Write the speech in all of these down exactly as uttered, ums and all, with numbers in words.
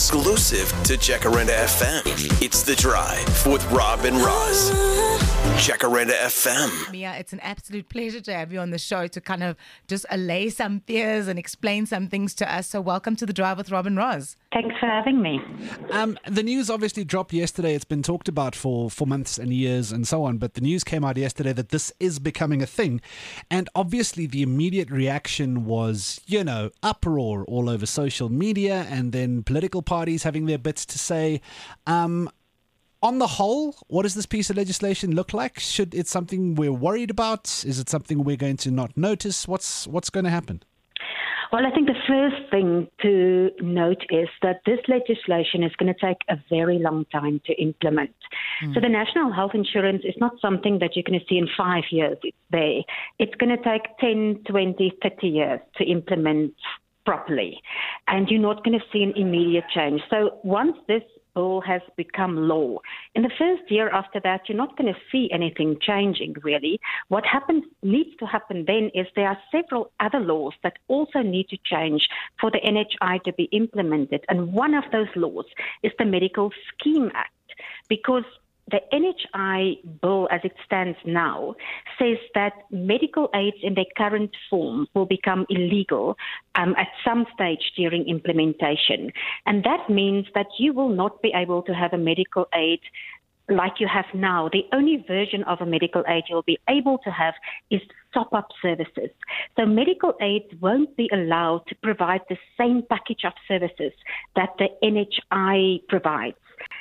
Exclusive to Jacaranda F M. It's The Drive with Rob and Roz. Jacaranda F M. Mia, it's an absolute pleasure to have you on the show to kind of just allay some fears and explain some things to us. So welcome to The Drive with Rob and Roz. Thanks for having me. Um, the news obviously dropped yesterday. It's been talked about for, for months and years and so on. But the news came out yesterday that this is becoming a thing. And obviously the immediate reaction was, you know, uproar all over social media and then political parties having their bits to say. Um, on the whole, what does this piece of legislation look like? Should it's something we're worried about? Is it something we're going to not notice? What's what's going to happen? Well, I think the first thing to note is that this legislation is going to take a very long time to implement. Mm. So the national health insurance is not something that you're going to see in five years. It's there. It's going to take ten, twenty, thirty years to implement properly. And you're not going to see an immediate change. So once this bill has become law, in the first year after that, you're not going to see anything changing, really. What happens needs to happen then is there are several other laws that also need to change for the N H I to be implemented. And one of those laws is the Medical Scheme Act, because the N H I bill, as it stands now, says that medical aids in their current form will become illegal um, at some stage during implementation. And that means that you will not be able to have a medical aid like you have now. The only version of a medical aid you'll be able to have is top-up services. So medical aids won't be allowed to provide the same package of services that the N H I provides.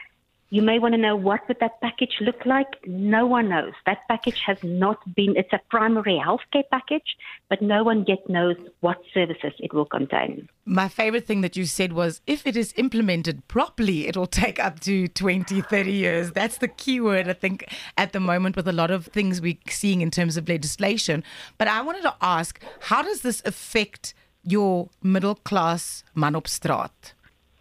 You may want to know, what would that package look like? No one knows. That package has not been, it's a primary healthcare package, but no one yet knows what services it will contain. My favorite thing that you said was, if it is implemented properly, it'll take up to twenty, thirty years. That's the key word, I think, at the moment with a lot of things we're seeing in terms of legislation. But I wanted to ask, how does this affect your middle class man op straat?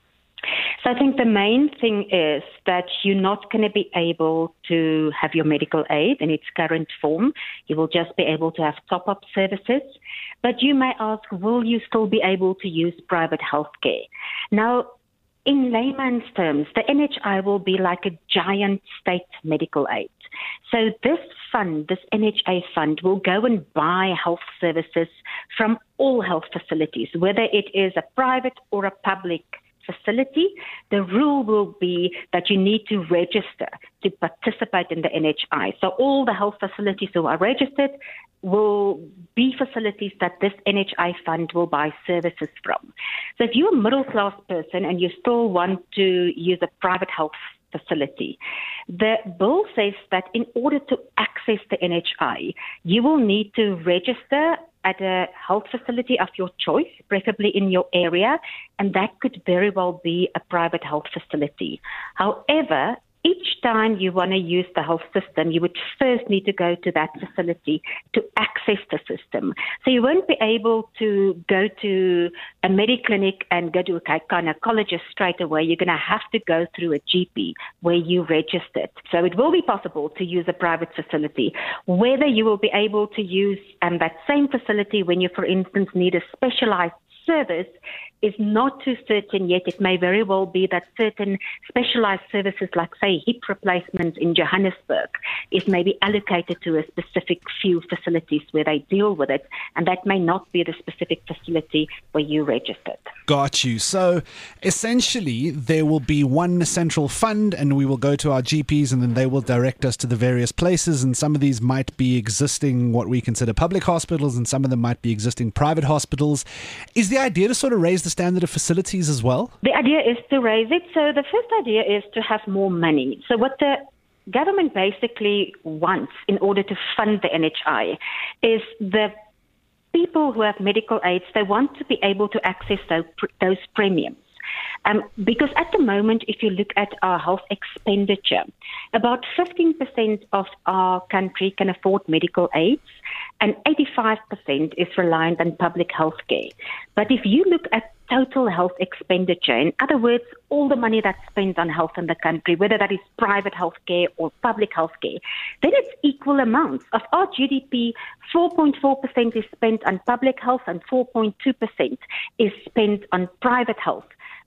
So I think the main thing is that you're not going to be able to have your medical aid in its current form. You will just be able to have top-up services. But you may ask, will you still be able to use private healthcare? Now, in layman's terms, the N H I will be like a giant state medical aid. So this fund, this N H A fund, will go and buy health services from all health facilities, whether it is a private or a public facility. The rule will be that you need to register to participate in the N H I. So all the health facilities who are registered will be facilities that this N H I fund will buy services from. So if you're a middle class person and you still want to use a private health facility, the bill says that in order to access the N H I, you will need to register at a health facility of your choice, preferably in your area, and that could very well be a private health facility. However, each time you want to use the health system, you would first need to go to that facility to access the system. So you won't be able to go to a Mediclinic and go to a gynecologist straight away. You're going to have to go through a G P where you registered. So it will be possible to use a private facility. Whether you will be able to use um, that same facility when you, for instance, need a specialized service is not too certain yet. It may very well be that certain specialized services like, say, hip replacement in Johannesburg is maybe allocated to a specific few facilities where they deal with it, and that may not be the specific facility where you registered. Got you. So essentially there will be one central fund and we will go to our G Ps and then they will direct us to the various places, and some of these might be existing what we consider public hospitals and some of them might be existing private hospitals. Is the idea to sort of raise the standard of facilities as well? The idea is to raise it. So the first idea is to have more money. So what the government basically wants in order to fund the N H I is the people who have medical aids, they want to be able to access those, those premiums. Um, because at the moment, if you look at our health expenditure, about fifteen percent of our country can afford medical aids and eighty-five percent is reliant on public health care. But if you look at total health expenditure, in other words, all the money that's spent on health in the country, whether that is private health care or public health care, then it's equal amounts. Of our G D P, four point four percent is spent on public health and four point two percent is spent on private health.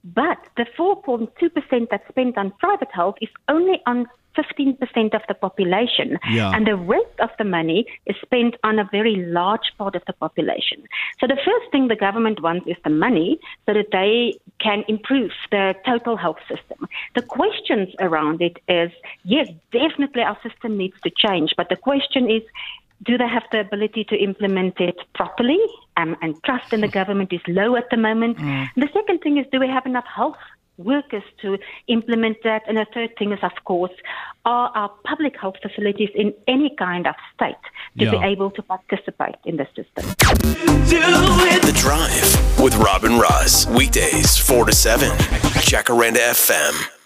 But the four point two percent that's spent on private health is only on fifteen percent of the population. Yeah. And the rest of the money is spent on a very large part of the population. So the first thing the government wants is the money so that they can improve the total health system. The questions around it is, yes, definitely our system needs to change, but the question is, do they have the ability to implement it properly? Um, and trust in the government is low at the moment. Mm. The second thing is, do we have enough health workers to implement that? And the third thing is, of course, are our public health facilities in any kind of state to Yeah. be able to participate in the system? The Drive with Rob and Roz. Weekdays, four to seven. Jacaranda F M.